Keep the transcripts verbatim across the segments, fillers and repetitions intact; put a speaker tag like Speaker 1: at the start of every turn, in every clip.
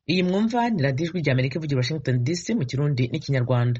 Speaker 1: Iyi mwumva ni radiyo ijwi ry'Amerika ivugira Washington D C mu Kirundi n'Ikinyarwanda.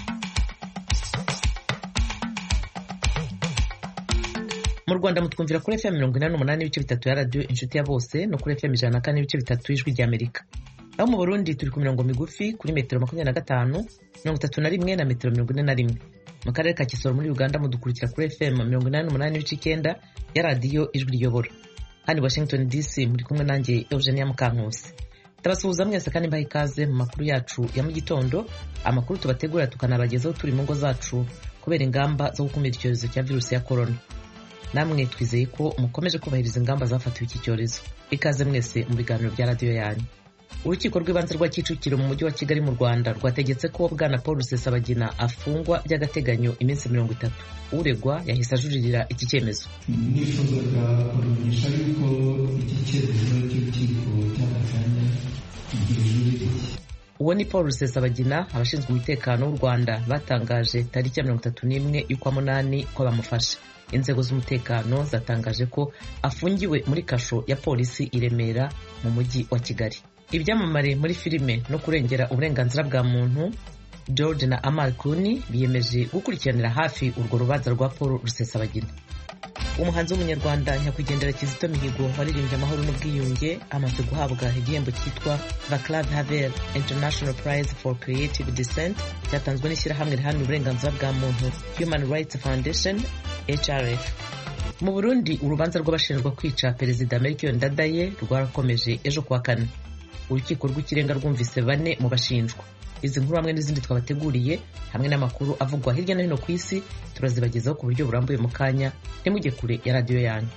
Speaker 1: Mu Rwanda mutwumvira kuri F M mirongo inani n'umunani n'ibice bitatu ya radiyo Inshuti ya Bose no kuri F M ijana na kane n'ibice bitatu y'Ijwi ry'Amerika. Aho mu Burundi turi ku mirongo migufi kuri metero makumyabiri na gatanu, mirongo itatu na rimwe na metero mirongo ine na rimwe. Mu karere ka Kisoro muri Uganda mudukurikira kuri F M mirongo inani n'umunani n'ibice icyenda ya radiyo Ijwi riyobora. Hano Washington D C muri kumwe nanjye Eugenia Mukankusi. Tabasuhuza mwese kandi mbaha ikaze mu makuru yacu ya mu gitondo, amakuru tubategura tukanabagezaho turi mu ngo zacu kubera ingamba zo gukumira icyorezo cya virusi ya corona. Namwe twizeye ko mukomeje kubahiriza ingamba zafatiwe iki cyorezo. Ikaze mwese mu biganiro bya radiyo yanyu. Urukiko rw'ibanze rwa Kicukiro mu mujyi wa Kigali mu Rwanda rwategetse ko Bwana Paul Rusesabagina afungwa by'agateganyo iminsi mirongo itatu. Uregwa yahise ajuririra iki cyemezo.
Speaker 2: Nifuzaga kumenyesha yuko iki cyemezo cy'urukiko cy'agateganyo kijuririra.
Speaker 1: Uwo ni Paul Rusesabagina. Abashinzwe umutekano w'u Rwanda batangaje tariki ya mirongo itatu n'imwe y'ukwa munani ko bamufashe. Inzego z'umutekano zatangaje ko afungiwe muri kasho ya polisi i Remera mu mujyi wa Kigali. Ibyamamare muri filime no kurengera uburenganzira bwa muntu George na Amal Clooney biyemeje gukurikiranira hafi urwo rubanza rwa Paul Rusesabagina. Umuhanzi w'umunyarwanda nyakwigendera Kizito Mihigo waririmbye amahoro n'ubwiyunge amaze guhabwa igihembo cyitwa Vaclav Havel International Prize for Creative Dissent cyatanzwe n'ishyirahamwe riharanira uburenganzira bwa muntu Human Rights Foundation H R F. Mu Burundi urubanza rw'abashinjwa kwica Perezida Melchior Ndadaye rwarakomeje ejo kuwa kane. Urukiko rw'ikirenga rwumvise bane mu bashinjwa. Izi nkuru hamwe n'izindi twabateguriye hamwe n'amakuru avugwa hirya no hino ku isi turazibagezaho ku buryo burambuye mu kanya. Ntimujye kure ya radiyo yanyu.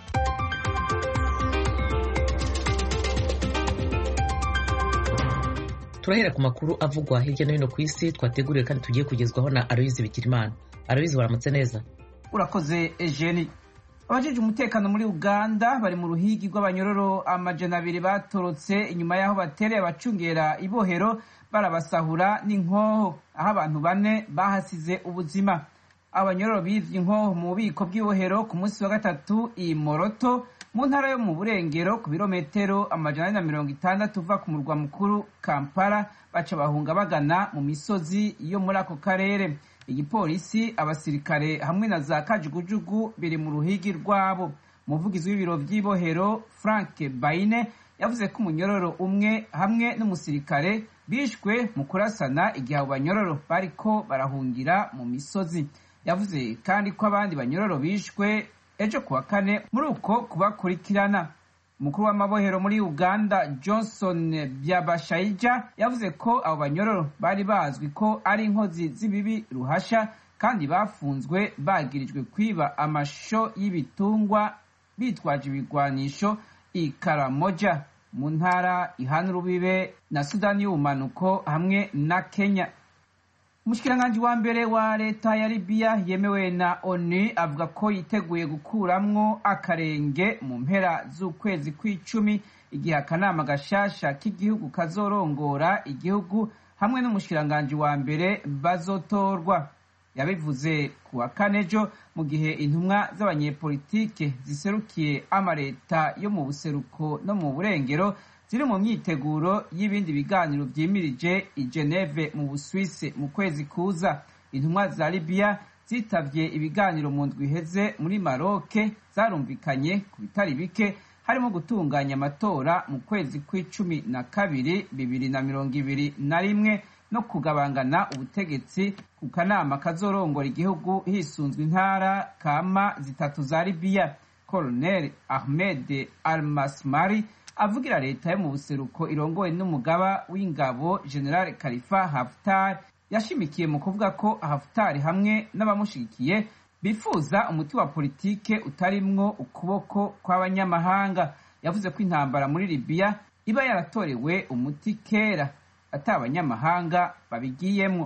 Speaker 1: Turahera ku makuru avugwa hirya no hino ku isi twateguriye kandi tugiye kugezwaho na Aloyizi Bigirimana. Aloyizi, waramutse neza?
Speaker 3: Urakoze Eugenie. Abajije umutekano muri Uganda bari mu ruhigi rw'abanyororo amajana abiri batorotse inyuma y'aho batereye abacungera ibohero barabasahura n'inkoho, aho abantu bane bahasize ubuzima. Abanyororo bivye inkoho mu bubiko bw'ibohero ku munsi wa gatatu i Moroto mu ntara yo mu Burengero ku birometero amajana ane na mirongo itandatu uva ku murwa mukuru Kampala, baca bahunga bagana mu misozi yo muri ako karere. Igipolisi, abasirikare hamwe na za kajugujugu biri mu ruhigi rwabo. Umuvugizi w'ibiro by'ibohero Frank Baine yavuze ko umunyororo umwe hamwe n'umusirikare bishwe mu kurasana igihe abo banyororo bariko barahungira mu misozi. Yavuze kandi ko abandi banyororo bishwe ejo kuwa kane muri uko kubakurikirana. Umukuru w'amabohero muri Uganda Johnson Byabashayija yavuze ko abo banyororo bari bazwi ko ari inkozi z'ibibi ruhasha kandi bafunzwe bagirijwe kwiba amasho y'ibitungwa bitwaje ibigwanisho i Karamoja mu ntara ihana urubibe na Sudani y'ubumanuko hamwe na Kenya. Umushikiranganji wa mbere wa leta ya Libya yemewe na ONU avuga ko yiteguye gukuramwo akarenge mu mpera z'ukwezi kw'icumi igihe akanama gashasha k'igihugu kazorongora igihugu hamwe n'umushikiranganji wa mbere bazotorwa. Yabivuze kuwa kane ejo mu gihe intumwa z'abanyepolitike ziserukiye amaleta yo mu buseruko no mu burengero ziri mu myiteguro y'ibindi biganiro vyimirije i Geneve mu Busuwisi mu kwezi kuza. Intumwa za Libya zitavye ibiganiro mu ndwi iheze muri Maroc zarumvikanye ku bitari bike, harimo gutunganya amatora mu kwezi kw'icumi na kabiri bibiri na mirongo ibiri na rimwe no kugabangana ubutegetsi ku kanama kazorongora igihugu hisunzwe intara kama zitatu za Libya. Colonel Ahmed Al-Masmari avugira leta yo mu buseruko irongowe n'umugaba w'ingabo General Khalifa Haftar yashimikiye mu kuvuga ko Haftar hamwe n'abamushigikiye bifuza umuti wa politike utarimwo ukuboko kw'abanyamahanga. Yavuze ko intambara muri Libya iba yaratorewe umuti kera ata abanyamahanga babigiyemwo.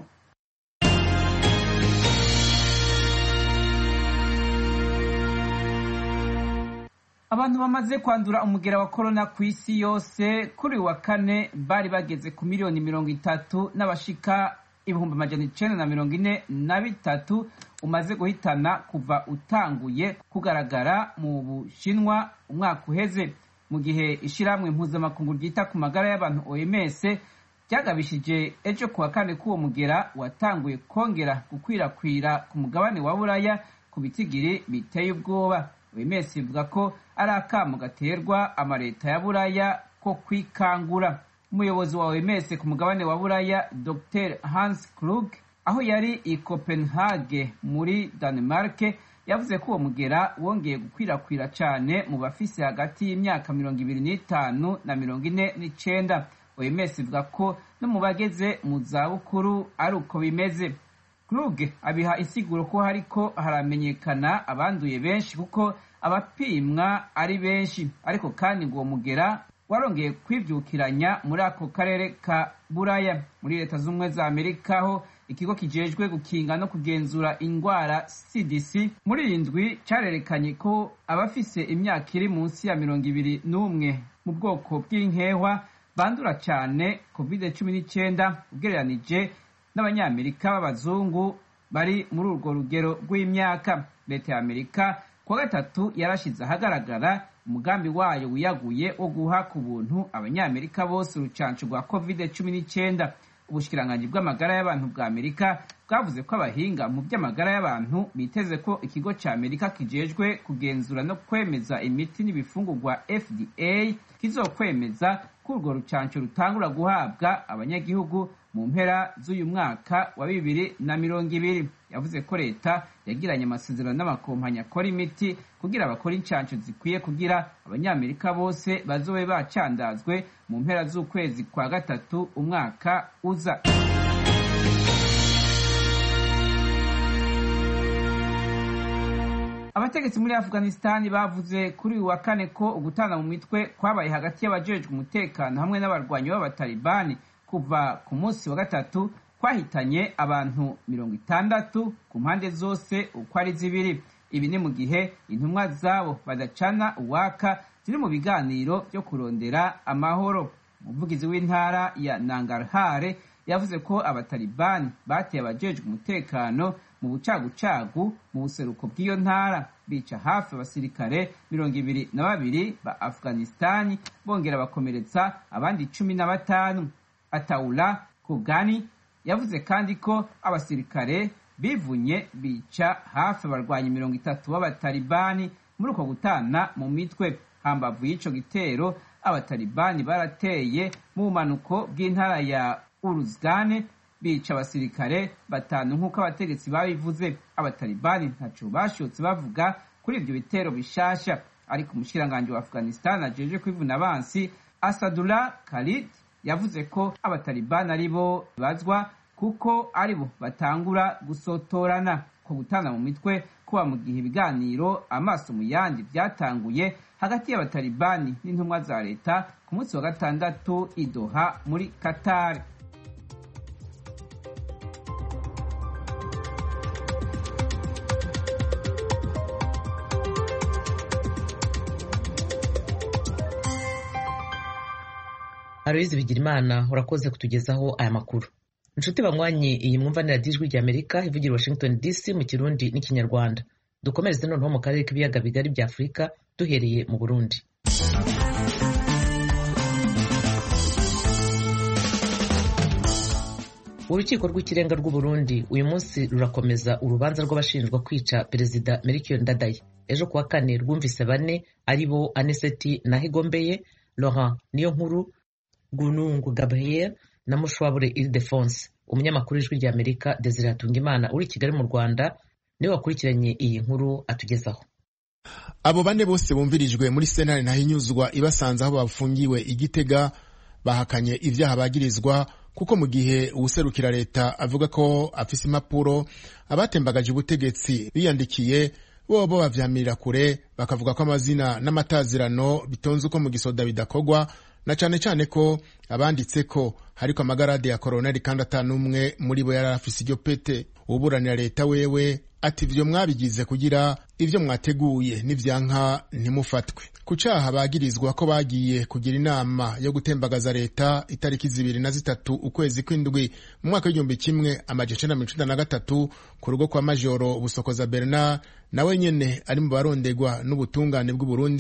Speaker 3: Abantu bamaze kwandura umugera wa corona ku isi yose kuri wa kane bari bageze ku miliyoni mirongo itatu n'abashika ibihumbi amajana icenda na mirongo ine na bitatu umaze guhitana kuva utanguye kugaragara mu Bushinwa umwaka uheze. Mu mu gihe ishirahamwe mpuzamakungu ryita ku magara y'abantu O M S ryagabishije ejo kuwa kane k'uwo mugera watanguye kongera gukwirakwira ku mugabane wa Buraya ku bitigiri biteye ubwoba. O M S ivuga ko ari akamo gaterwa amareta ya Buraya ko kwikangura. Umuyobozi wa O M S ku mugabane wa Buraya Docteur Hans Kluge aho yari i Copenhagen muri Denmark yavuze ko uwo mugera wongeye gukwirakwira cyane mu bafise hagati y'imyaka mirongo ibiri n'itanu na mirongo ine n'icenda. O M S ivuga ko no mu bageze mu zabukuru ari uko bimeze. Kluge abiha insiguro ko hariko haramenyekana abanduye benshi kuko abapimwa ari benshi, ariko kandi ngo uwo mugera warongeye kwivyukiranya muri ako karere ka Buraya. Muri leta z'ubumwe za Amerika ho ikigo kijejwe gukinga no kugenzura ingwara C D C muri indwi carerekanye ko abafise imyaka iri munsi ya mirongo ibiri n'umwe mu bwoko bw'inkehwa bandura cyane covid cumi n'icenda ugereranije n'abanyamerika b'abazungu bari muri urwo rugero rw'imyaka. Leta ya Amerika kuwa gatatu yarashize ahagaragara umugambi wayo wiyaguye wo guha ku buntu abanyamerika bose urucanco rwa covid cumi n'icenda. Ubushikiranganji bw'amagara y'abantu bwa Amerika bwavuze ko abahinga mu by'amagara y'abantu biteze ko ikigo ca Amerika kijejwe kugenzura no kwemeza imiti n'ibifungurwa F D A kizokwemeza ko urwo rucanco rutangura guhabwa abanyagihugu mu mpera z'uyu mwaka wa bibiri na mirongo ibiri. Yavuze ko leta yagiranye amasezerano n'amakompanyi akora imiti kugira bakora incanco zikwiye kugira abanyamerika bose bazobe bacandazwe mu mpera z'ukwezi kwa gatatu umwaka uza. Abategetsi muri Afghanistan bavuze kuri uwa kane ko ugutana mu mitwe kwabaye hagati y'abajejwe umutekano hamwe n'abarwanyi b'abatalibani kuva ku munsi wa gatatu kwahitanye abantu mirongo itandatu ku mpande zose uko ari zibiri. Ibi ni mu gihe intumwa zabo badacana uwaka ziri mu biganiro byo kurondera amahoro. Umuvugizi w'intara ya Nangarhar yavuze ko abatalibani bateye abajejwe umutekano mu bucagucagu mu buseruko bw'iyo ntara, bica hafi abasirikare mirongo ibiri na babiri ba Afghanistan bongera bakomeretsa abandi cumi na batanu. Ataula Kugani yavuze kandi ko abasirikare bivunye bica hafi abarwanyi mirongo itatu b'abatalibani muri uko gutana mu mitwe. Hambavu y'ico gitero abatalibani barateye mu bumanuko bw'intara ya Uruzgan bica abasirikare batanu nk'uko abategetsi babivuze. Abatalibani ntaco bashotse bavuga kuri ivyo bitero bishasha, ariko umushikiranganji wa Afghanistan ajeje kwivuna abansi Asadullah Khalid yavuze ko abatalibani aribo bazwa kuko aribo batangura gusotorana. Ko gutana mu mitwe kuba mu gihe ibiganiro amaso mu yandi byatanguye hagati y'abatalibani n'intumwa za leta ku munsi wa gatandatu i Doha muri Qatar.
Speaker 1: Aloyizi Bigirimana urakoze kutugezaho aya makuru. Inshuti banywanyi, iyi mwumvanira dijwi rya Amerika ivugira Washington D C mu Kirundi n'Ikinyarwanda. Dukomereze noneho mu karere k'ibiyaga bigari bya Afurika duhereye mu Burundi. Urukiko rw'ikirenga rw'u Burundi uyu munsi rurakomeza urubanza rw'abashinjwa kwica Perezida Melchior Ndadaye. Ejo kuwa kane rwumvise bane aribo Aniseti Nahigombeye, Laurent Niyonkuru, Gunungu Gabriel na Mushwabure Ildefonse. Umunyamakuru w'ijwi rya Amerika Desire Hatungimana uri Kigali mu Rwanda niwe wakurikiranye iyi nkuru atugezaho.
Speaker 4: Abo bane bose bumvirijwe muri sentare Ntahinyuzwa ibasanze aho bafungiwe Igitega bahakanye ivyaha bagirizwa, kuko mu gihe uwuserukira leta avuga ko afise impapuro abatembagaje ubutegetsi biyandikiye bobo bavyamirira kure, bakavuga ko amazina n'amatazirano bitonze uko mu gisoda bidakogwa, na cane cane ko abanditse ko hariko amagarade ya koroneli kandi atanumwe muri bo yari afise iryo pete. Uburanira leta wewe ati ivyo mwabigize kugira ivyo mwateguye n'ivyanka ntimufatwe. Ku caha bagirizwa ko bagiye kugira inama yo gutembagaza leta itariki zibiri na zitatu ukwezi kw'indwi mu mwaka w'igihumbi kimwe amajana icenda na mirongo icenda na gatatu ku rugo kwa Majoro Busokoza Bernard, nawe nyene ari mu barondegwa n'ubutungane bw'u Burundi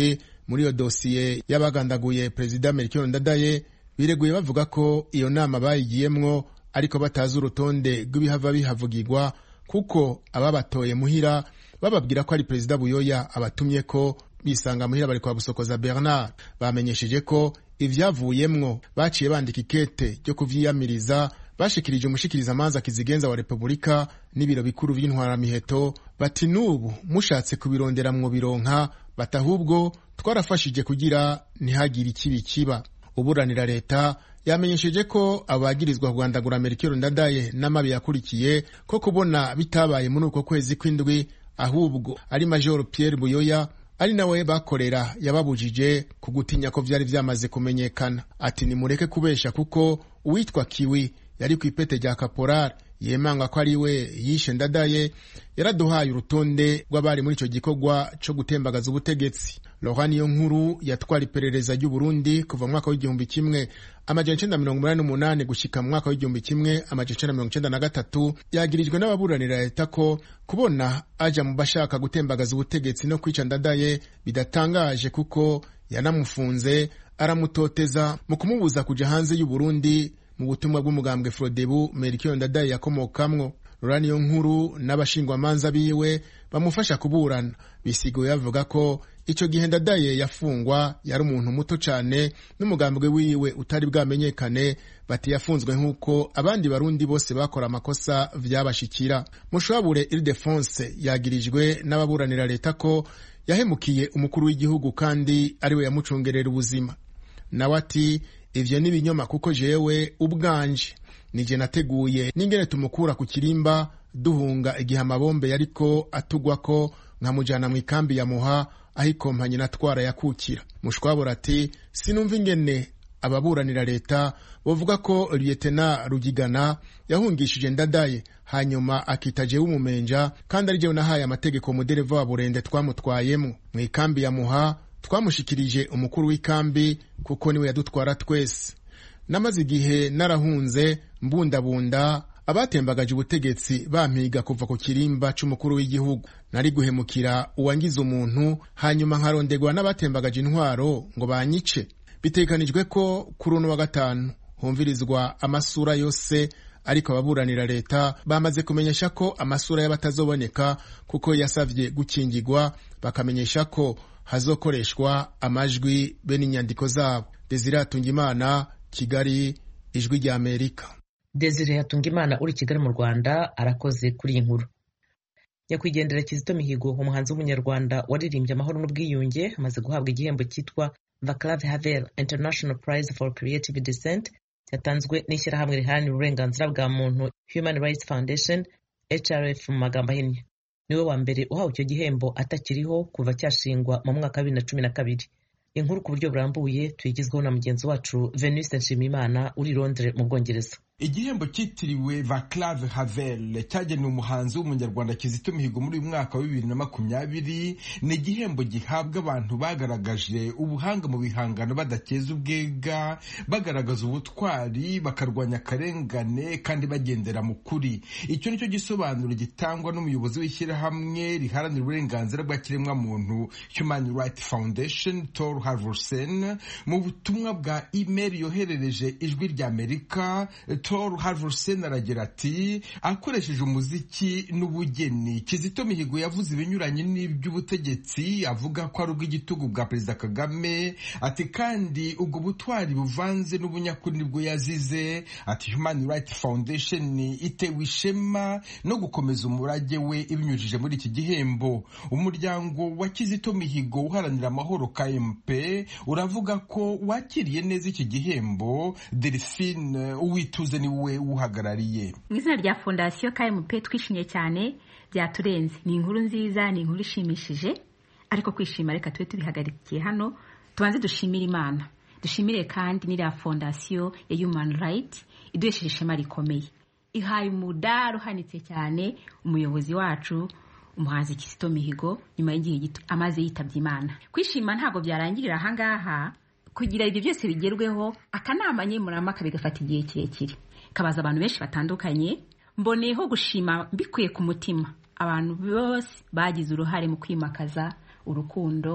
Speaker 4: muri iyo dosiye y'abagandaguye perezida Melchior Ndadaye bireguye bavuga ko iyo nama bayigiyemwo ariko batazi urutonde rw'ibihava bihavugirwa kuko ababatoye muhira bababwira ko ari perezida Buyoya abatumye ko bisanga muhira bari kwa Busokoza Bernard. Bamenyesheje ko ivyavuyemwo baciye bandika ikete ryo kuvyiyamiriza bashikirije umushikiriza amanza kizigenza wa Republika n'ibiro bikuru vy'intwaramiheto bati nubu mushatse kubirondera mwo bironka batahubwo twarafashije kugira ntihagire ikibi kiba. Uburanira leta yamenyesheje ko abagirizwa kugandagura Melchior Ndadaye n'amabi yakurikiye ko kubona bitabaye muri uko kwezi kw'indwi ahubwo ari Major Pierre Buyoya ari nawe bakorera yababujije kugutinya ko vyari vyamaze kumenyekana. Ati nimureke kubesha kuko uwitwa Kiwi yari ku ipete rya Caporal yemanga ko ari we yishe Ndadaye yaraduhaye urutonde rw'abari muri ico gikorwa co gutembagaza ubutegetsi. Laurent Niyonkuru yatwara iperereza ry'u Burundi kuva mu mwaka w'igihumbi kimwe amajana icenda mirongo umunani n'umunani gushika mu mwaka w'igihumbi kimwe amajana icenda mirongo icenda na gatatu yagirijwe n'ababuranira leta ko kubona aja mu bashaka gutembagaza ubutegetsi no kwica Ndadaye bidatangaje kuko yanamufunze aramutoteza mu kumubuza kuja hanze y'u Burundi mu butumwa bw'umugambwe Frodebu Melchior Ndadaye yakomokamwo. Laurent Niyonkuru n'abashingwamanza biwe bamufasha kuburana bisigoye bavuga ko ico gihe Ndadaye yafungwa yari umuntu muto cane n'umugambwe wiwe utari bwamenyekane, bati yafunzwe nk'uko abandi barundi bose bakora amakosa vyabashikira. Mushwabure Ildefonse yagirijwe n'ababuranira leta ko yahemukiye umukuru w'igihugu kandi ariwe yamucungerera ubuzima. Nawe ati ivyo ni binyoma kuko jewe ubwanje nije nateguye n'ingene tumukura ku kirimba duhunga igihe amabombe yariko atugwako nkamujana mu ikambi ya Muha aho ikompanye natwara yakukira. Mushwabura ati sinumva ingene ababuranira leta bavuga ko Lieutenant Rugigana yahungishije Ndadaye hanyuma akitaje w'umumenja kandi ari jewe nahaye amategeko umudereva wa Burende twamutwayemwo mu ikambi ya Muha. Twamushikirije umukuru w'ikambi kuko niwe yadutwara twese. Namaze igihe narahunze mbundabunda abatembagaje ubutegetsi bampiga kuva ku kirimba c'umukuru w'igihugu. Nari guhemukira uwangiza umuntu hanyuma nkarondegwa n'abatembagaje intwaro ngo banyice. Bitekanijwe ko kuri uno wa gatanu humvirizwa amasura yose, ariko ababuranira leta bamaze kumenyesha ko amasura y'abatazoboneka kuko yasavye gukingirwa, bakamenyesha ko hazokoreshwa amajwi be n'inyandiko zabo. Desire Hatungimana, Kigali, Ijwi rya Amerika.
Speaker 1: Desire Hatungimana uri Kigali mu Rwanda arakoze kuri iyi nkuru. Nyakwigendera Kizito Mihigo, umuhanzi w'umunyarwanda waririmbye amahoro n'ubwiyunge, amaze guhabwa igihembo cyitwa Vaclav Havel International Prize for Creative Dissent yatanzwe n'ishyirahamwe riharanira uburenganzira bwa muntu Human Rights Foundation H R F mu magambo ahinnye. Niwe wa mbere uhawe icyo gihembo atakiriho kuva cyashingwa mu mwaka wa bibiri na cumi na kabiri. Inkuru ku buryo burambuye tuyigizweho na mugenzi wacu Venuste Nshimiyimana uri Londres mu Bwongereza.
Speaker 5: Igihembo cyitiriwe Vaclav Havel cyagenewe umuhanzi w'umunyarwanda Kizito Mihigo muri uyu mwaka wa bibiri na makumyabiri ni igihembo gihabwa abantu bagaragaje ubuhanga mu bihangano badakeza ubwega, bagaragaza ubutwari, bakarwanya akarengane kandi bagendera mu kuri. Icyo nicyo gisobanuro gitangwa n'umuyobozi w'ishyirahamwe riharanira uburenganzira bwa kiremwa muntu Human Rights Foundation Tor Halvorsen mu butumwa bwa email yoherereje Ijwi rya Amerika. Tor Halvorsen aragira ati akoresheje umuziki n'ubugeni Kizito Mihigo yavuze ibinyuranye n'iby'ubutegetsi, avuga ko ari ubw'igitugu bwa Perezida Kagame, ati kandi ubwo butwari buvanze n'ubunyakuri nibwo yazize. Ati Human Rights Foundation itewe ishema no gukomeza umurage we ibinyujije muri iki gihembo. Umuryango wa Kizito Mihigo uharanira amahoro K M P uravuga ko wakiriye neza iki gihembo. Delphine Uwituze niwe uhagarariye.
Speaker 6: Mu izina rya Fondation K M P twishimye cyane, byaturenze. Ni inkuru nziza, ni inkuru ishimishije, ariko kwishima reka tube tubihagarikiye hano. Tubanze dushimire Imana, dushimire kandi n'ira Fondation ya Human Rights iduhesheje ishema rikomeye, ihaye umudaro uhanitse cyane umuyobozi wacu umuhanzi Kizito Mihigo nyuma y'igihe gito amaze yitabye Imana. Kwishima ntago byarangirira aha ngaha, kugira ibyo byose bigerweho akanama nkemurampaka bigafata igihe kirekire, kabaza abantu benshi batandukanye. Mboneyeho gushima mbikuye ku mutima abantu bose bagize uruhare mu kwimakaza urukundo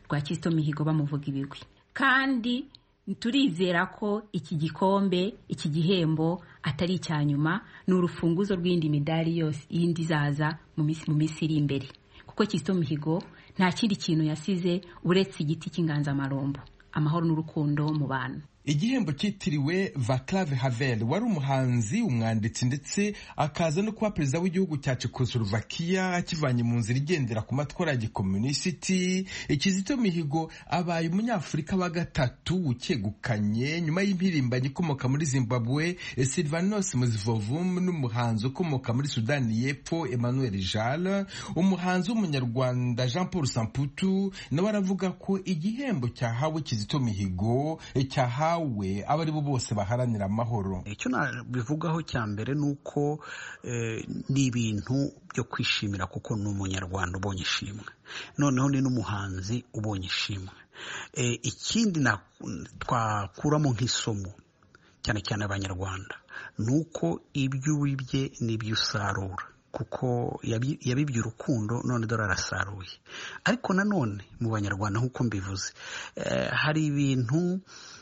Speaker 6: rwa Kizito Mihigo bamuvuga ibigwi, kandi turizera ko iki gikombe iki gihembo atari icya nyuma, ni urufunguzo rw'indi midari yose yindi zaza mu minsi mu minsi iri imbere, kuko Kizito Mihigo nta kindi kintu yasize uretse igiti cy'inganzamarumbo, amahoro n'urukundo mu bantu.
Speaker 5: Igihembo cyitiriwe Václav Havel wari umuhanzi, umwanditsi ndetse akaza no kuba perezida w'igihugu cya Czechoslovakia akivanye mu nzira igendera ku matwara ya gikomunisiti. Kizito Mihigo abaye umunyafurika wa gatatu ukegukanye nyuma y'impirimbanyi ikomoka muri Zimbabwe Sylvanos Muzivovum n'umuhanzi ukomoka muri Sudani y'Epfo Emmanuel Jal. Umuhanzi w'umunyarwanda Jean Paul Samputu nawe aravuga ko igihembo cyahawe Kizito Mihigo cyahawe we abari bo bose baharanira amahoro.
Speaker 7: Icyo nabivugaho cya mbere nuko eh, ni ibintu byo kwishimira kuko ni umunyarwanda ubonye ishimwe, noneho ni n'umuhanzi ubonye ishimwe. Eh, ikindi na twakuramo nk'isomo cyane cyane abanyarwanda nuko ibyo wibye n'ibyo usarura, kuko yabibye urukundo none dore arasaruye. Ariko nanone mu banyarwanda nk'uko mbivuze eh, hari ibintu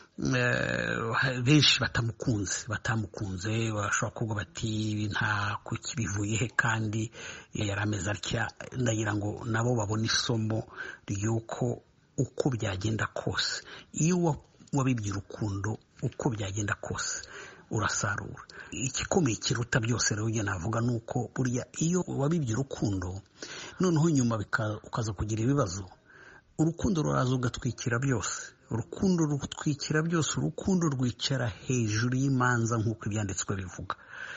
Speaker 7: benshi batamukunze batamukunze bashobora kuvuga bati nta kuki bivuye he kandi yarameze atya. Ndagira ngo nabo babone isomo ry'uko uko byagenda kose, iyo wabibye urukundo uko byagenda kose urasarura. Igikomeye kiruta byose rero njye navuga nuko burya iyo wabibye urukundo noneho nyuma ukaza kugira ibibazo, urukundo ruraza ugatwikira byose. Urukundo rutwikira byose, urukundo rwicara hejuru y'imanza nk'uko ibyanditswe bivuga.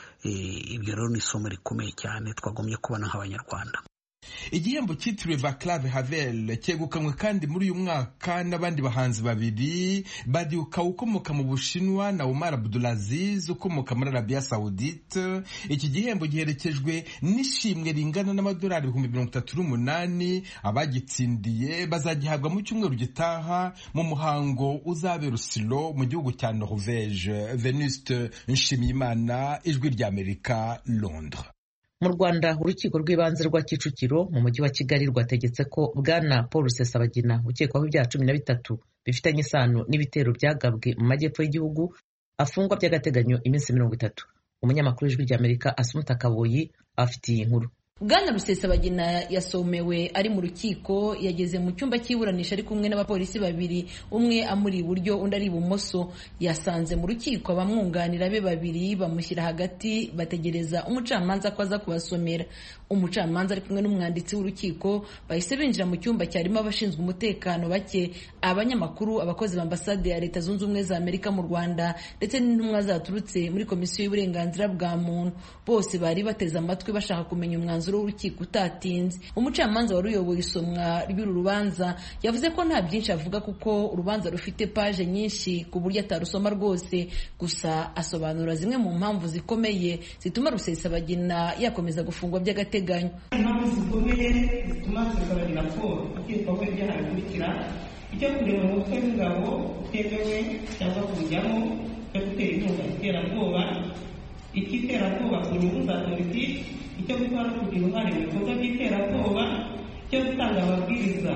Speaker 7: Ibyo rero ni isomo rikomeye cyane twagombye kubona nk'abanyarwanda.
Speaker 5: Igihembo cyitiriwe Václav Havel cyegukanywe kandi muri uyu mwaka n'abandi bahanzi babiri, Badiuka ukomoka mu Bushinwa na Omar Abdulaziz ukomoka muri Arabia Saudite. Iki gihembo giherekejwe n'ishimwe ringana n'amadolari ibihumbi mirongo itatu n'umunani. Abagitsindiye bazagihabwa mu cyumweru gitaha mu muhango uzabera Oslo mu gihugu cya Norvège. Venuste Nshimiyimana, Ijwi ry'Amerika, Londres.
Speaker 1: Mu Rwanda, urukiko rw'ibanze rwa Kicukiro mu mujyi wa Kigali rwategetse ko bwana Paul Rusesabagina ukekwaho ibyaha cumi na bitatu bifitanye isano n'ibitero byagabwe mu majyepfo y'igihugu afungwa by'agateganyo iminsi mirongo itatu. Umunyamakuru w'Ijwi ry'Amerika Asumuta Kaboyi afitiye inkuru.
Speaker 8: Bwana Rusesabagina yasomewe ari mu rukiko, yageze mu cyumba cy'iburanisha ari kumwe n'abapolisi babiri, umwe amuri iburyo undi ari ibumoso. Yasanze mu rukiko abamwunganira be babiri bamushyira hagati bategereza umucamanza ko aza kubasomera. Umucamanza ari kumwe n'umwanditsi w'urukiko bahise binjira mu cyumba cyarimo abashinzwe umutekano bake, abanyamakuru, abakozi b'ambasade ya Leta Zunze Ubumwe za Amerika mu Rwanda ndetse n'intumwa zaturutse muri Komisiyo y'Uburenganzira bwa Muntu. Bose bari bateze amatwi bashaka kumenya umwanzuro w'urukiko utatinze. Umucamanza wari uyoboye isomwa ry'uru rubanza yavuze ko nta byinshi avuga kuko urubanza rufite paje nyinshi ku buryo atarusoma rwose, gusa asobanura zimwe mu mpamvu zikomeye zituma Rusesabagina yakomeza gufungwa by'agateganyo.
Speaker 9: Impamvu zikomeye zituma Rusesabagina Paul akekwaho ibyaha bikurikira: icyo kureba umutwe w'ingabo utemewe cyangwa kujyamo, cyo gutera inkunga iterabwoba, icy'iterabwoba ku nyungu za politiki, icyo gukora no kugira uruhare mu bikorwa by'iterabwoba, icyo gutanga amabwiriza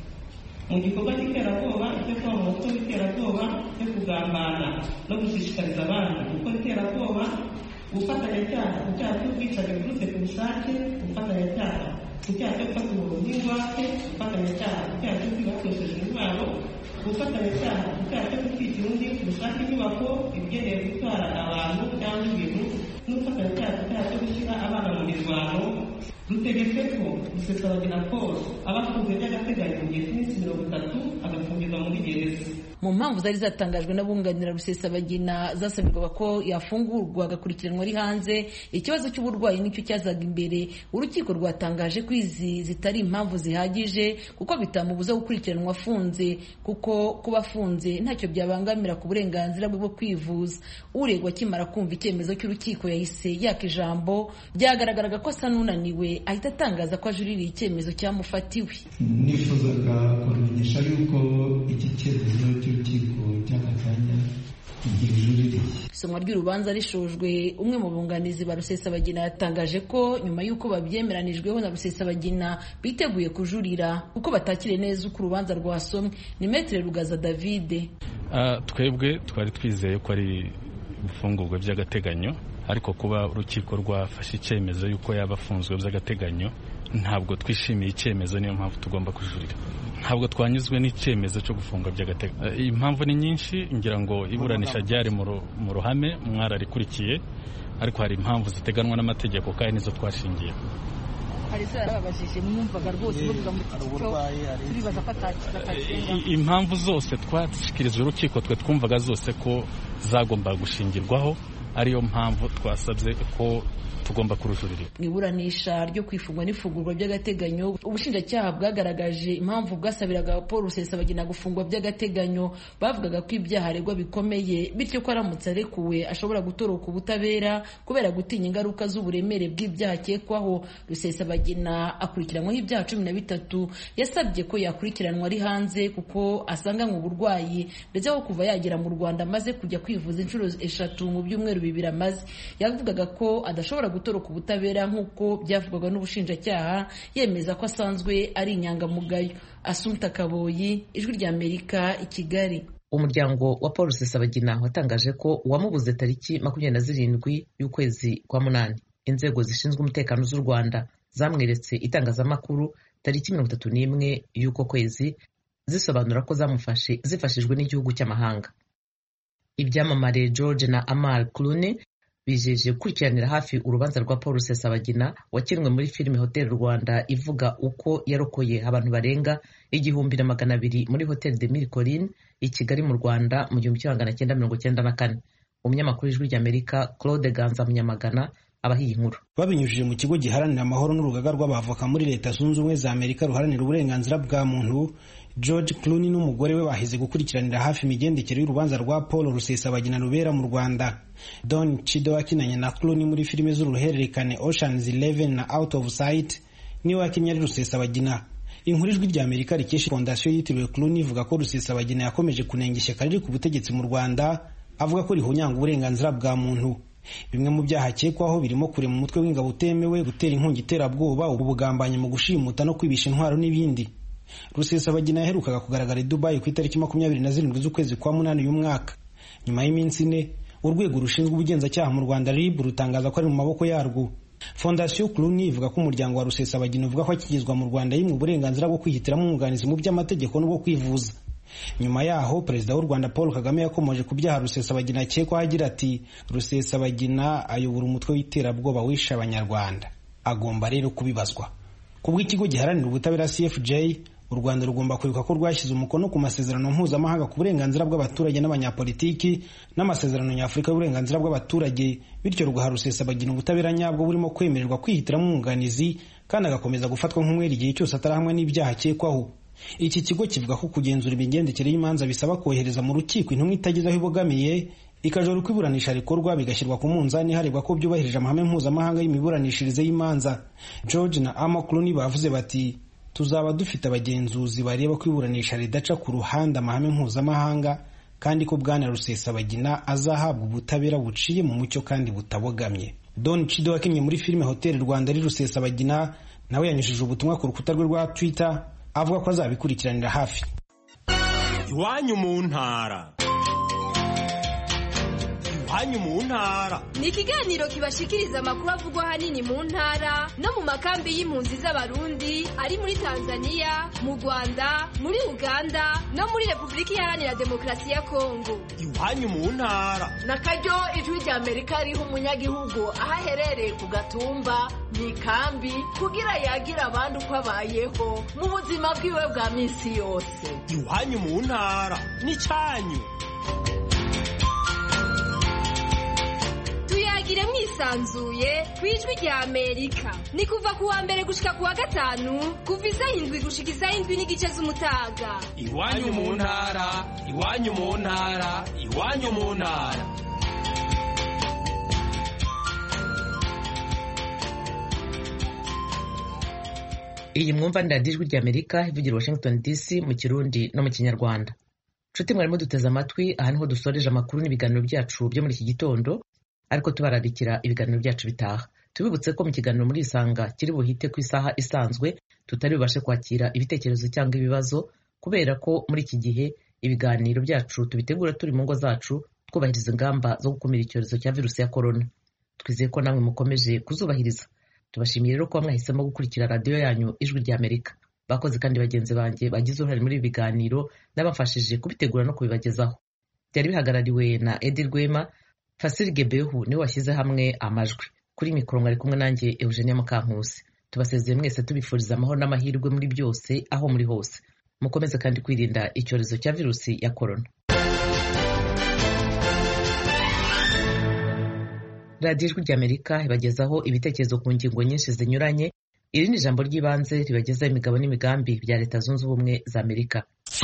Speaker 9: mu gikorwa cy'iterabwoba, icyo kuba mu mutwe w'iterabwoba, cyo kugambana no gushishikariza abandi gukora iterabwoba, ubufatanyacyaha ku cyaha cy'ubwicanyi buturutse ku bushake, ubufatanyacyaha ku cyaha cyo gufata umuntu n'ingwate, ubufatanyacyaha ku cyaha cyo kwiba hakoreshejwe intwaro, ubufatanyacyaha ku cyaha cyo gutwikira undi ku bushake inyubako ibigenewe gutwara abantu cyangwa ibintu, n'ubufatanyacyaha ku cyaha cyo gushyira abana mu mirwano. Rutegetse ko Rusesabagina Paul aba afunzwe by'agateganyo mu gihe cy'iminsi mirongo itatu agafungirwa muri gereza.
Speaker 8: Mu mpamvu zari zatangajwe n'abunganira Rusesabagina zasabirwaga ko yafungurwa agakurikiranwa ari hanze, ikibazo cy'uburwayi nicyo cyazaga imbere. Urukiko rwatangaje ko izi zitari impamvu zihagije kuko bitamubuza gukurikiranwa afunze, kuko kuba afunze ntacyo byabangamira ku burenganzira bwe bwo kwivuza. Uregwa akimara kumva icyemezo cy'urukiko yahise yaka ijambo, byagaragaraga ko asa n'unaniwe ahita atangaza ko ajuririye icyemezo cyamufatiwe.
Speaker 2: Nifuzaga kumenyesha yuko iki cyemezo cy'urukiko cy'aka kanya
Speaker 8: isomwa ry'urubanza rishojwe umwe mu bunganizi ba Rusesabagina yatangaje ko nyuma y'uko babyemeranijweho na Rusesabagina biteguye kujurira kuko batakiriye neza uko urubanza rwasomwe. Ni Maître Rugaza David.
Speaker 10: Uh, twebwe twari twizeye ko ari ifungurwa by'agateganyo, ariko kuba urukiko rwafashe icyemezo y'uko yaba afunzwe by'agateganyo ntabwo twishimiye icyemezo, niyo mpamvu tugomba kujurira. Ntabwo twanyuzwe n'icyemezo cyo gufunga by'agateganyo. Uh, impamvu ni nyinshi, ngira ngo iburanisha ryari mu ruhame mwararikurikiye, ariko hari impamvu ziteganwa n'amategeko kandi nizo twashingiye. Impamvu zose twashikirijwe urukiko twe twumvaga zose ko zagomba gushingirwaho, ariyo mpamvu twasabye ko tugomba kurujurira.
Speaker 8: Mu iburanisha ryo kwifungwa n'ifungurwa by'agateganyo, ubushinjacyaha bwagaragaje impamvu bwasabiraga Paul Rusesabagina gufungwa by'agateganyo. Bavugaga ko ibyaha aregwa bikomeye, bityo ko aramutse arekuwe ashobora gutoroka ubutabera kubera gutinya ingaruka z'uburemere bw'ibyaha akekwaho. Rusesabagina akurikiranyweho ibyaha cumi na bitatu. Yasabye ko yakurikiranwa ari hanze kuko asanganywe uburwayi, ndetse ko kuva yagera mu Rwanda amaze kujya kwivuza inshuro eshatu mu byumweru bibiri amaze. Yavugaga ko adashobora gutoroka ubutabera nk'uko byavugwaga n'ubushinjacyaha, yemeza ko asanzwe ari inyangamugayo. Assumpta Kaboyi, Ijwi ry'Amerika, i Kigali.
Speaker 1: Umuryango wa Paul Rusesabagina watangaje ko wamubuze tariki makumyabiri na zirindwi y'ukwezi kwa munani. Inzego zishinzwe umutekano z'u Rwanda zamweretse itangazamakuru tariki mirongo itatu n'imwe y'uko kwezi, zisobanura ko zamufashe zifashijwe n'igihugu cy'amahanga. Ibyamamare George na Amal Clooney bijeje gukurikiranira hafi urubanza rwa Paul Rusesabagina wakinwe muri filime Hotel Rwanda ivuga uko yarokoye abantu barenga igihumbi na magana abiri muri Hotel de Mille Collines i Kigali mu Rwanda mu gihumbi kimwe magana cyenda mirongo cyenda na kane. Umunyamakuru w'Ijwi ry'Amerika Claude Ganza Munyamagana abahiye inkuru.
Speaker 11: Babinyujije mu kigo giharanira amahoro n'urugaga rw'abavoka muri Leta Zunze Ubumwe za Amerika ruharanira uburenganzira bwa muntu, George Clooney n'umugore we bahize gukurikiranira hafi imigendekere y'urubanza rwa Paul Rusesabagina rubera mu Rwanda. Don Cheadle wakinanye na Clooney muri filime z'uruhererekane Ocean's Eleven na Out of Sight niwe wakinnye ari Rusesabagina. Inkuru Ijwi ry'Amerika rikesha fondasiyo yitiriwe Clooney ivuga ko Rusesabagina yakomeje kunenga ishyaka riri ku butegetsi mu Rwanda, avuga ko rihunyanga uburenganzira bwa muntu. Bimwe mu byaha akekwaho birimo kurema umutwe w'ingabo utemewe, gutera inkunga iterabwoba, ubugambanyi mu gushimuta no kwibisha intwaro n'ibindi. Rusesabagina yaherukaga kugaragara i Dubai ku itariki makumyabiri na zirindwi z'ukwezi kwa munani uyu mwaka. Nyuma y'iminsi ine, urwego rushinzwe ubugenzacyaha mu Rwanda R I B rutangaza ko ari mu maboko yarwo. Fondasiyo Clooney ivuga ko umuryango wa Rusesabagina uvuga ko akigizwa mu Rwanda yimwe uburenganzira bwo kwihitiramo umwunganizi mu by'amategeko n'ubwo kwivuza. Nyuma yaho Perezida w'u Rwanda Paul Kagame yakomeje ku byaha Rusesabagina akekwaho agira ati Rusesabagina ayobora umutwe w'iterabwoba wishe Abanyarwanda, agomba rero kubibazwa. Kubw'ikigo giharanira ubutabera C F J, u Rwanda rugomba kwibuka ko rwashyize umukono ku masezerano mpuzamahanga ku burenganzira bw'abaturage n'abanyapolitiki n'amasezerano nyafurika y'uburenganzira bw'abaturage, bityo rugaha Rusesabagina ubutabera nyabwo burimo kwemererwa kwihitiramo umwunganizi kandi agakomeza gufatwa nk'umwere igihe cyose atarahamwe n'ibyaha akekwaho. Iki kigo kivuga ko kugenzura imigendekere y'imanza bisaba kohereza mu rukiko intumwa itagize aho ibogamiye, ikajora uko iburanisha rikorwa bigashyirwa ku munzani harebwa ko byubahirije amahame mpuzamahanga y'imiburanishirize y'imanza. George na Amal Clooney bavuze bati tuzaba dufite abagenzuzi bareba ko iburanisha ridaca ku ruhande amahame mpuzamahanga, kandi ko Bwana Rusesabagina azahabwa ubutabera buciye mu mucyo kandi butabogamye. Don Cheadle wakinnye muri filime Hotel Rwanda ari Rusesabagina nawe yanyujije ubutumwa ku rukuta rwe rwa Twitter avuga ko azabikurikiranira hafi.
Speaker 12: Iwanyu mu ntara. Iwanyu mu ntara
Speaker 13: ni ikiganiro kibashikiriza amakuru avugwa ahanini mu ntara no mu makambi y'impunzi z'Abarundi ari muri Tanzania, mu Rwanda, muri Uganda no muri Repubulika Iharanira Demokarasi ya Kongo.
Speaker 12: Iwanyu mu ntara
Speaker 14: nakaryo Ijwi ry'Amerika riha umunyagihugu aho aherereye ku gatumba mu ikambi kugira yagira abandi uko abayeho mu buzima bwiwe bwa minsi yose.
Speaker 12: Iwanyu mu ntara ni cyanyu.
Speaker 13: Tuyagire mwisanzuye ku Ijwi ry'Amerika. Ni kuva ku wa mbere gushika ku wa gatanu kuva isaha indwi gushika isaha indwi n'igice z'umutaga.
Speaker 12: Iwanyu mu ntara, iwanyu mu ntara, iwanyu mu ntara.
Speaker 1: Iyi mwumva ni radiyo Ijwi ry'Amerika ivugira Washington D C mu Kirundi no mu Kinyarwanda. nshuti mwarimo duteze amatwi, aha niho dusoreje amakuru n'ibiganiro byacu byo muri iki gitondo, ariko tubararikira ibiganiro byacu bitaha. Tubibutse ko mu kiganiro muri Isanga kiri buhite ku isaha isanzwe tutari bubashe kwakira ibitekerezo cyangwa ibibazo, kubera ko muri iki gihe ibiganiro byacu tubitegura turi mu ngo zacu twubahiriza ingamba zo gukumira icyorezo cya virusi ya korona. Twizeye ko namwe mukomeje kuzubahiriza. Tubashimiye rero ko mwahisemo gukurikira radiyo yanyu Ijwi ry'Amerika. Bakoze kandi bagenzi banjye bagize uruhare muri ibi biganiro n'abafashije kubitegura no kubibagezaho. Byari bihagarariwe na Edi Rwema, Fasiri Gebehu niwe washyize hamwe amajwi. Kuri mikoro mwari kumwe nanjye Eugenia Mukankusi. Tubasezeye mwese tubifuriza amahoro n'amahirwe muri byose aho muri hose. Mukomeze kandi kwirinda icyorezo cya virusi ya korona. Radiyo Ijwi ry'Amerika ibagezaho ibitekerezo ku ngingo nyinshi zinyuranye. Iri ni ijambo ry'ibanze ribagezaho imigabo n'imigambi bya Leta Zunze Ubumwe za Amerika.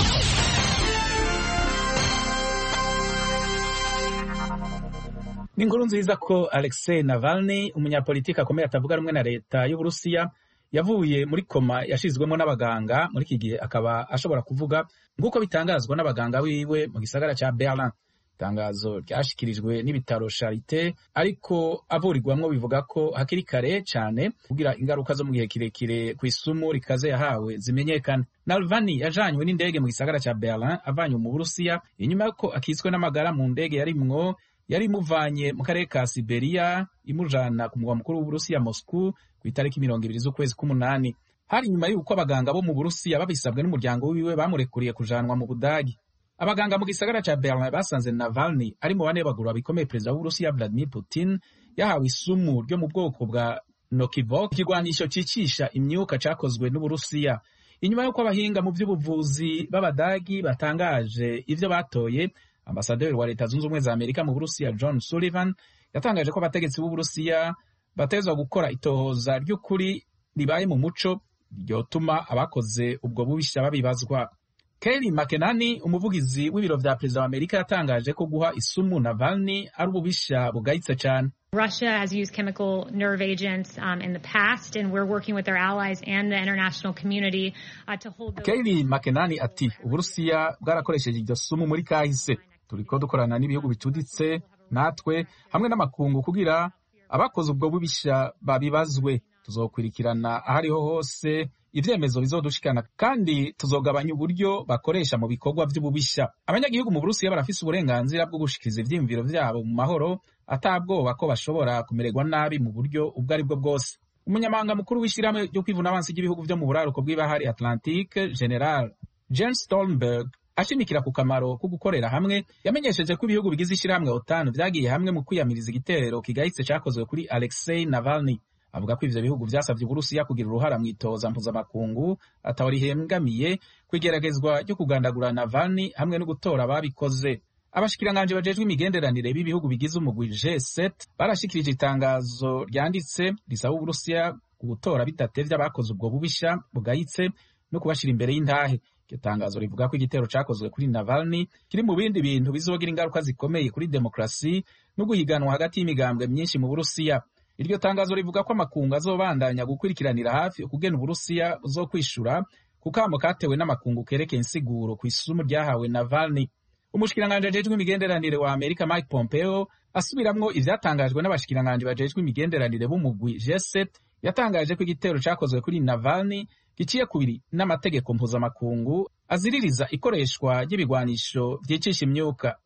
Speaker 15: Ni inkuru nziza ko Alexei Navalny, umunyapolitiki akomeye atavuga rumwe na leta y'Uburusiya, yavuye muri koma yashizwemo n'abaganga muri iki gihe akaba ashobora kuvuga nk'uko bitangazwa n'abaganga wiwe mu gisagara cya Berlin. Itangazo ryashikirijwe n'ibitaro Charité ariko avurirwamwo bivuga ko hakiri kare cyane kugira ingaruka zo mu gihe kirekire ku isumu rikaze yahawe zimenyekana. Navalny yajanywe n'indege mu gisagara cya Berlin avanywe mu Burusiya inyuma yuko akitswe n'amagara mu ndege yarimwo yari imuvanye mu karere ka Siberia imujana ku mugwa mukuru w'Uburusiya Moscow ku itariki mirongo ibiri z'ukwezi k'umunani. Hari nyuma y'uko abaganga bo mu Burusiya babisabwe n'umuryango wiwe bamurekuriye kujanwa mu Budagi. Abaganga mu gisagara ca Berlin basanze Navalny ari mu bane baguru babikomeye perezida w'Uburusiya Vladimir Putin yahawe isumu ryo mu bwoko bwa Novichok, ikigwanisho cicisha imyuka cakozwe n'Uburusiya. Inyuma y'uko abahinga mu by'ubuvuzi b'Abadagi batangaje ivyo batoye, ambasaderi wa Leta Zunze Ubumwe za Amerika mu Burusiya John Sullivan yatangaje ko abategetsi b'Uburusiya batezwa gukora itohoza ry'ukuri ribaye mu muco ryotuma abakoze ubwo bubisha babibazwa. Kelly McEnany, umuvugizi w'ibiro vya perezida wa Amerika, yatangaje ko guha isumu Navalny ari ububisha bugayitse cyane.
Speaker 16: Russia has used chemical nerve agents um, in the past, and we're working with our allies and the international community uh, to hold those...
Speaker 15: Kelly McEnany ati Uburusiya bwarakoresheje iryo sumu muri kahise. Turiko dukorana n'ibihugu bituditse natwe hamwe n'amakungu kugira abakoze ubwo bubisha babibazwe. Tuzokwirikirana ahariho hose ivyemezo bizodushikana kandi tuzogabanya uburyo bakoresha mu bikorwa vy'ububisha. Abanyagihugu mu Burusiya barafise uburenganzira bwo gushikiriza ivyiyumviro vyabo mu mahoro atabwoba ko bashobora kumererwa nabi mu buryo ubwo ari bwo bwose. Umunyamabanga mukuru w'ishirahamwe ryo kwivuna abansi ry'ibihugu vyo mu buraruko bw'ibahari Atlantique, General Jens Stoltenberg, ashimikira ku kamaro ko gukorera hamwe, yamenyesheje ko ibihugu bigize ishirahamwe OTAN vyagiye hamwe mu kwiyamiriza igitero kigayitse cakozwe kuri Alexei Navalny. Avuga ko ivyo bihugu vyasavye Uburusiya kugira uruhara mu itoza mpuzamakungu ataho rihengamiye kwigeragezwa ryo kugandagura Navalny hamwe no gutora ababikoze. Abashikiranganje bajejwe imigenderanire b'ibihugu bigize umugwi G sept barashikirije itangazo ryanditse risaba Uburusiya gutora bidatevye abakoze ubwo bubisha bugayitse no kubashira imbere y'intahe. Iryo tangazo rivuga ko igitero cakozwe kuri Navalny kiri mu bindi bintu bizogira ingaruka zikomeye kuri demokrasi no guhiganwa hagati y'imigambwe myinshi mu Burusiya. Iryo tangazo rivuga ko amakungu azobandanya gukurikiranira hafi ukugena Uburusiya uzokwishura ku kamo katewe n'amakungu kerekeye insiguro ku isumu ryahawe Navalny. Umushikiranganje ajejwe imigenderanire wa Amerika Mike Pompeo asubiramwo ivyatangajwe n'abashikiranganje bajejwe imigenderanire b'umugwi G sept yatangaje ko igitero cakozwe kuri Navalny giciye kubiri n'amategeko mpuzamakungu aziririza ikoreshwa ry'ibigwanisho vyicisha imyuka.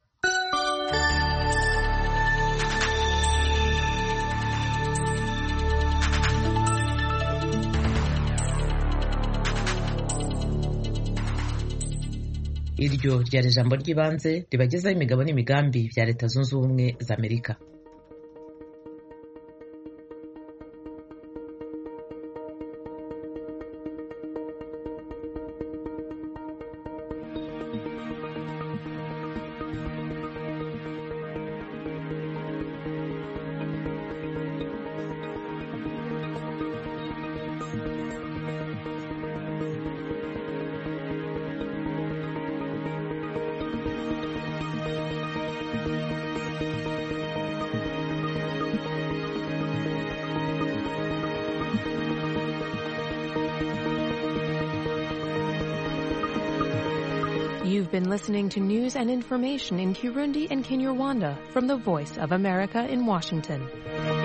Speaker 1: Iryo ryari ijambo ry'ibanze ribagezaho imigabo n'imigambi bya Leta Zunze Ubumwe za Amerika.
Speaker 17: You've been listening to news and information in Kirundi and Kinyarwanda from the Voice of America in Washington.